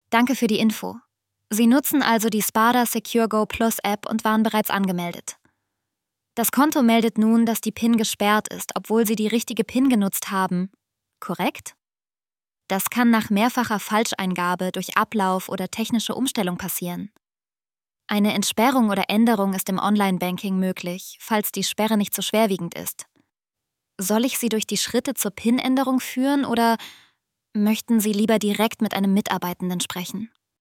Danke für die Info. Sie nutzen also die Spada Secure Go Plus App und waren bereits angemeldet. Das Konto meldet nun, dass die PIN gesperrt ist, obwohl Sie die richtige PIN genutzt haben. Korrekt? Das kann nach mehrfacher Falscheingabe durch Ablauf oder technische Umstellung passieren. Eine Entsperrung oder Änderung ist im Online-Banking möglich, falls die Sperre nicht so schwerwiegend ist. Soll ich Sie durch die Schritte zur PIN-Änderung führen oder möchten Sie lieber direkt mit einem Mitarbeitenden sprechen?